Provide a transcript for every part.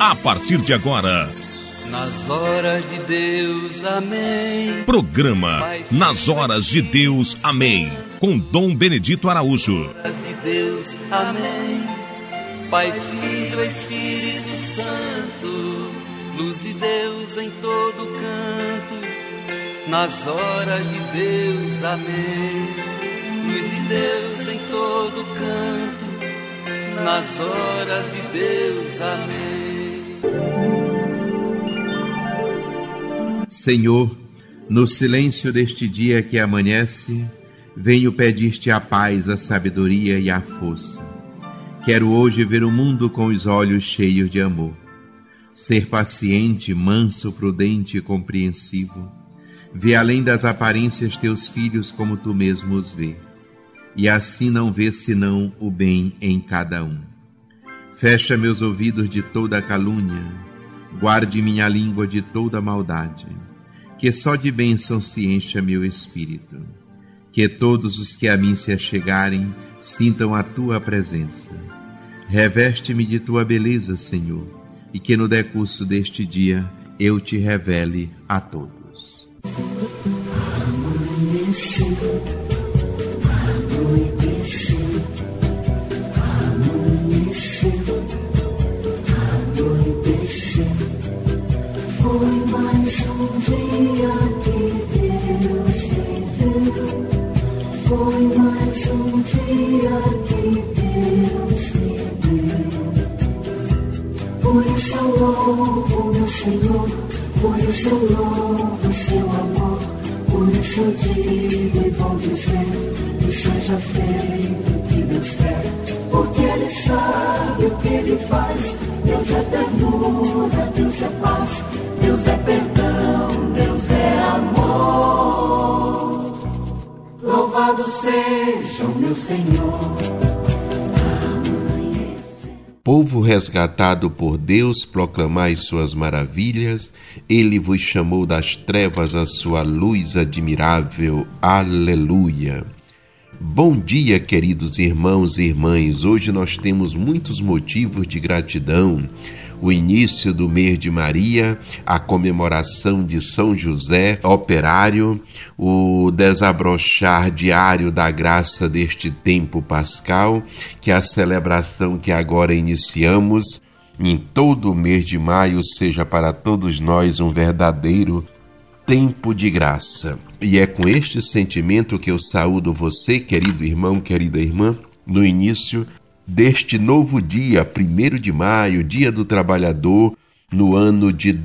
a partir de agora. Nas horas de Deus, amém. Programa Nas Horas de Deus, amém. Com Dom Benedito Araújo. Nas horas de Deus, amém. Pai, Filho, Espírito Santo, luz de Deus em todo canto. Nas horas de Deus, amém. Luz de Deus em todo canto. Nas horas de Deus, amém. Senhor, no silêncio deste dia que amanhece, venho pedir-te a paz, a sabedoria e a força. Quero hoje ver o mundo com os olhos cheios de amor. Ser paciente, manso, prudente e compreensivo. Ver além das aparências teus filhos como tu mesmo os vê. E assim não ver senão o bem em cada um. Fecha meus ouvidos de toda calúnia. Guarde minha língua de toda maldade. Que só de bênção se encha meu espírito. Que todos os que a mim se achegarem sintam a tua presença. Reveste-me de tua beleza, Senhor, e que no decurso deste dia eu te revele a todos. Foi mais um dia que Deus me deu. Foi mais um dia que Deus me deu. Por isso eu louvo meu Senhor, por isso eu louvo seu amor. Por isso eu digo e vou dizer que seja feito o que Deus quer. Porque Ele sabe o que Ele faz. Deus é ternura, Deus é paz. Deus é perdão, Deus é amor. Louvado seja o meu Senhor. Povo resgatado por Deus, proclamai suas maravilhas. Ele vos chamou das trevas à sua luz admirável. Aleluia. Bom dia, queridos irmãos e irmãs. Hoje nós temos muitos motivos de gratidão. O início do mês de Maria, a comemoração de São José Operário, o desabrochar diário da graça deste tempo pascal, que é a celebração que agora iniciamos em todo o mês de maio seja para todos nós um verdadeiro tempo de graça. E é com este sentimento que eu saúdo você, querido irmão, querida irmã, no início deste novo dia, 1º de maio, Dia do Trabalhador, no ano de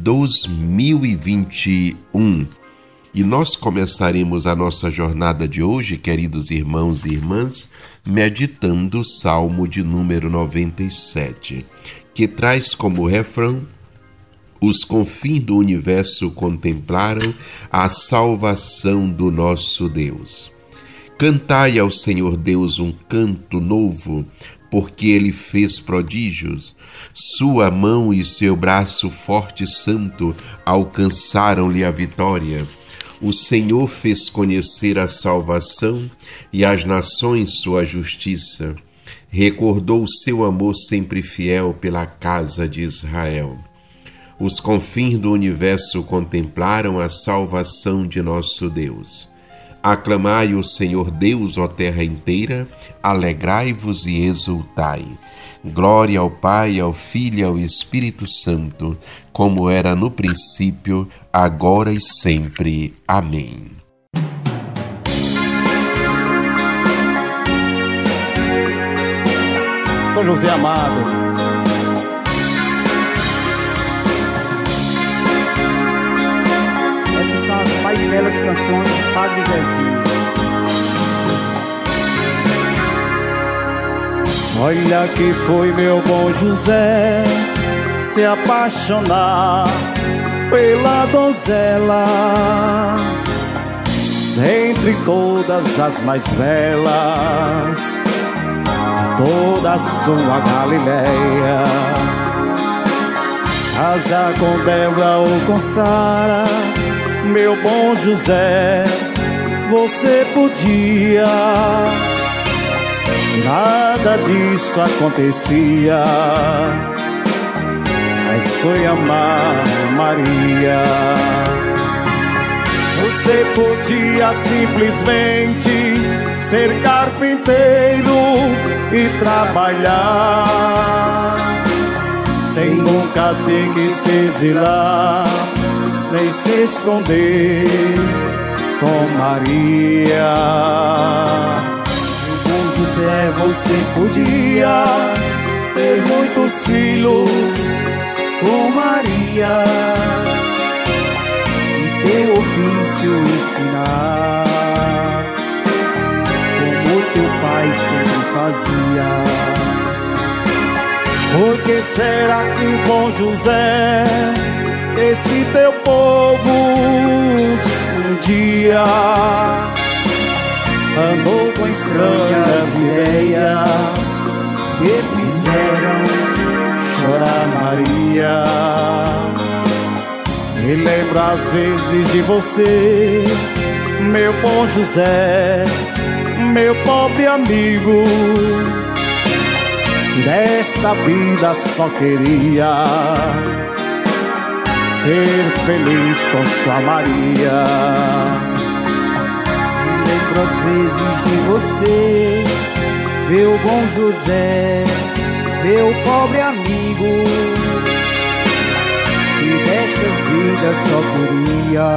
2021. E nós começaremos a nossa jornada de hoje, queridos irmãos e irmãs, meditando o Salmo de número 97, que traz como refrão: os confins do universo contemplaram a salvação do nosso Deus. Cantai ao Senhor Deus um canto novo, porque Ele fez prodígios. Sua mão e seu braço forte e santo alcançaram-lhe a vitória. O Senhor fez conhecer a salvação e às nações sua justiça. Recordou o seu amor sempre fiel pela casa de Israel. Os confins do universo contemplaram a salvação de nosso Deus. Aclamai o Senhor Deus, ó terra inteira, alegrai-vos e exultai. Glória ao Pai, ao Filho e ao Espírito Santo, como era no princípio, agora e sempre. Amém. São José amado, essas são as mais belas canções de Padre Zezinho. Olha que foi meu bom José se apaixonar pela donzela, dentre todas as mais belas, toda a sua Galileia. Casar com Débora ou com Sara, meu bom José, você podia. Nada disso acontecia, mas foi amar Maria. Você podia simplesmente ser carpinteiro e trabalhar, sem nunca ter que se exilar, nem se esconder com Maria. Com José você podia ter muitos filhos com Maria, e teu ofício ensinar, como teu pai sempre fazia. Por que será que com José, esse teu povo um dia andou com estranhas ideias que fizeram chorar Maria? Me lembro às vezes de você, meu bom José, meu pobre amigo, que desta vida só queria ser feliz com sua Maria. Me lembro às vezes de você, meu bom José, meu pobre amigo, que desta vida só queria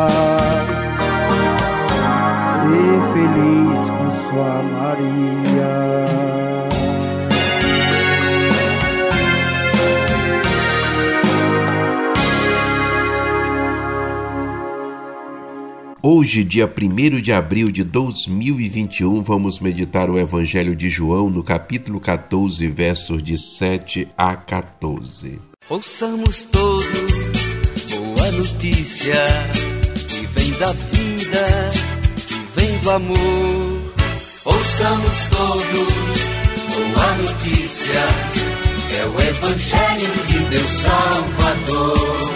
ser feliz com sua Maria. Hoje, dia 1º de abril de 2021, vamos meditar o Evangelho de João no capítulo 14, versos de 7 a 14. Ouçamos todos boa notícia, que vem da vida, que vem do amor. Ouçamos todos boa notícia, é o Evangelho de Deus Salvador.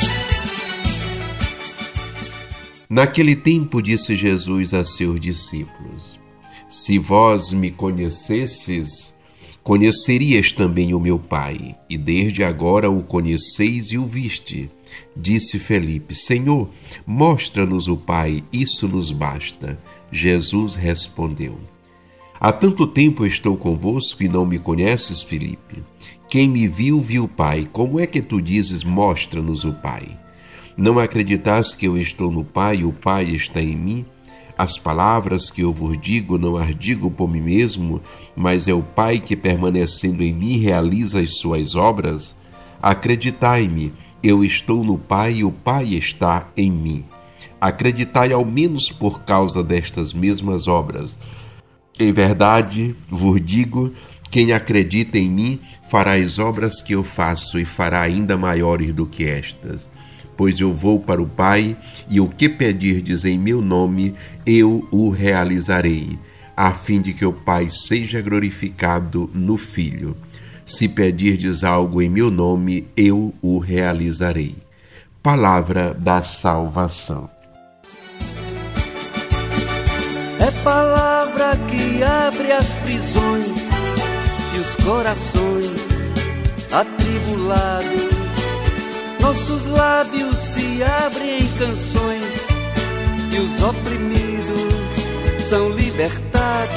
Naquele tempo disse Jesus a seus discípulos: Se vós me conhecesses, conhecerias também o meu Pai, e desde agora o conheceis e o viste. Disse Felipe: Senhor, mostra-nos o Pai, isso nos basta. Jesus respondeu: Há tanto tempo estou convosco e não me conheces, Felipe? Quem me viu, viu o Pai. Como é que tu dizes, mostra-nos o Pai? Não acreditais que eu estou no Pai e o Pai está em mim? As palavras que eu vos digo não as digo por mim mesmo, mas é o Pai que, permanecendo em mim, realiza as suas obras. Acreditai-me, eu estou no Pai e o Pai está em mim. Acreditai ao menos por causa destas mesmas obras. Em verdade, vos digo, quem acredita em mim fará as obras que eu faço e fará ainda maiores do que estas. Pois eu vou para o Pai, e o que pedirdes em meu nome, eu o realizarei, a fim de que o Pai seja glorificado no Filho. Se pedirdes algo em meu nome, eu o realizarei. Palavra da salvação. É palavra que abre as prisões e os corações atribulados. Nossos lábios se abrem em canções e os oprimidos são libertados.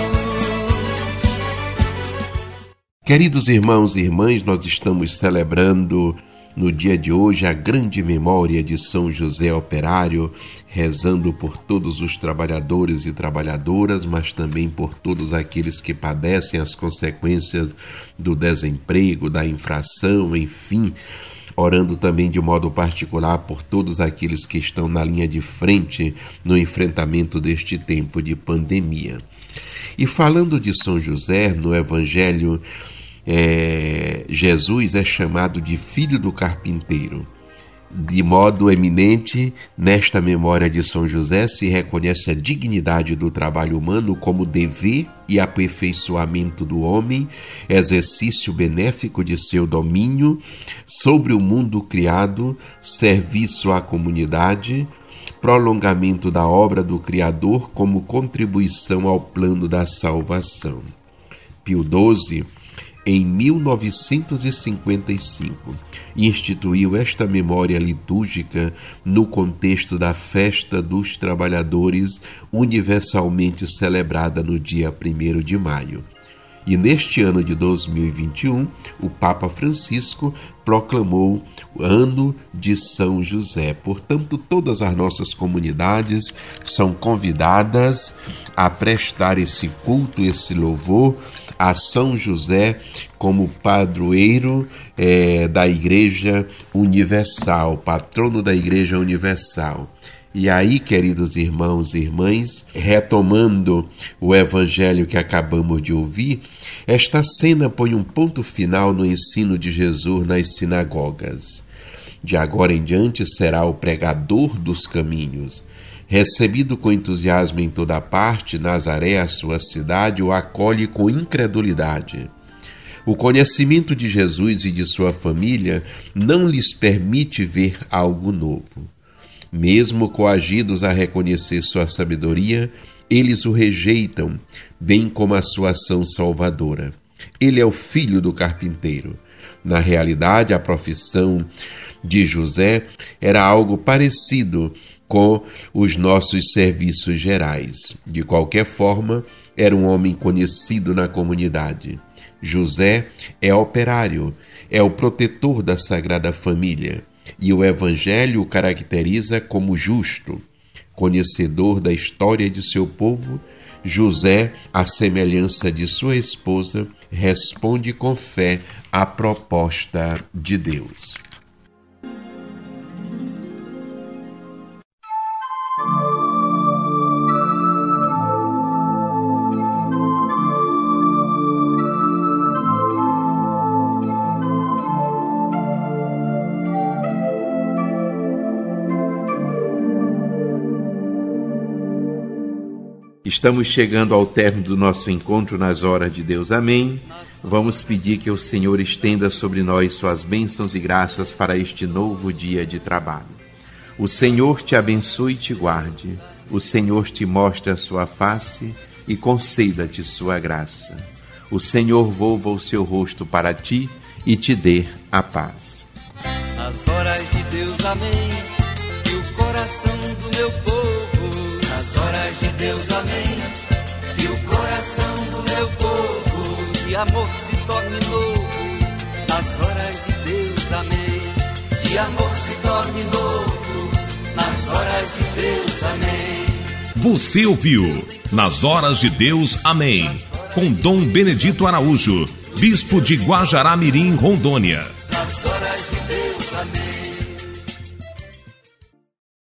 Queridos irmãos e irmãs, nós estamos celebrando no dia de hoje a grande memória de São José Operário, rezando por todos os trabalhadores e trabalhadoras, mas também por todos aqueles que padecem as consequências do desemprego, da infração, enfim, orando também de modo particular por todos aqueles que estão na linha de frente no enfrentamento deste tempo de pandemia. E falando de São José, no Evangelho, Jesus é chamado de filho do carpinteiro. De modo eminente, nesta memória de São José se reconhece a dignidade do trabalho humano como dever e aperfeiçoamento do homem, exercício benéfico de seu domínio sobre o mundo criado, serviço à comunidade, prolongamento da obra do Criador como contribuição ao plano da salvação. Pio XII em 1955, e instituiu esta memória litúrgica no contexto da Festa dos Trabalhadores, universalmente celebrada no dia 1º de maio. E neste ano de 2021, o Papa Francisco proclamou o Ano de São José. Portanto, todas as nossas comunidades são convidadas a prestar esse culto, esse louvor a São José como padroeiro da Igreja Universal, patrono da Igreja Universal. E aí, queridos irmãos e irmãs, retomando o evangelho que acabamos de ouvir, esta cena põe um ponto final no ensino de Jesus nas sinagogas. De agora em diante será o pregador dos caminhos. Recebido com entusiasmo em toda parte, Nazaré, a sua cidade, o acolhe com incredulidade. O conhecimento de Jesus e de sua família não lhes permite ver algo novo. Mesmo coagidos a reconhecer sua sabedoria, eles o rejeitam, bem como a sua ação salvadora. Ele é o filho do carpinteiro. Na realidade, a profissão de José era algo parecido com os nossos serviços gerais. De qualquer forma, era um homem conhecido na comunidade. José é operário, é o protetor da Sagrada Família. E o Evangelho o caracteriza como justo. Conhecedor da história de seu povo, José, à semelhança de sua esposa, responde com fé à proposta de Deus. Estamos chegando ao término do nosso encontro nas horas de Deus. Amém. Vamos pedir que o Senhor estenda sobre nós suas bênçãos e graças para este novo dia de trabalho. O Senhor te abençoe e te guarde. O Senhor te mostre a sua face e conceda-te sua graça. O Senhor volva o seu rosto para ti e te dê a paz. Nas horas de Deus, amém. Que o coração do meu povo, nas horas de Deus, amém. Que o coração do meu povo de amor se torne novo. Nas horas de Deus, amém. De amor se torne novo. Nas horas de Deus, amém. Você ouviu Nas Horas de Deus, amém. Com Dom Benedito Araújo, Bispo de Guajará-Mirim, Rondônia. Nas horas de Deus, amém.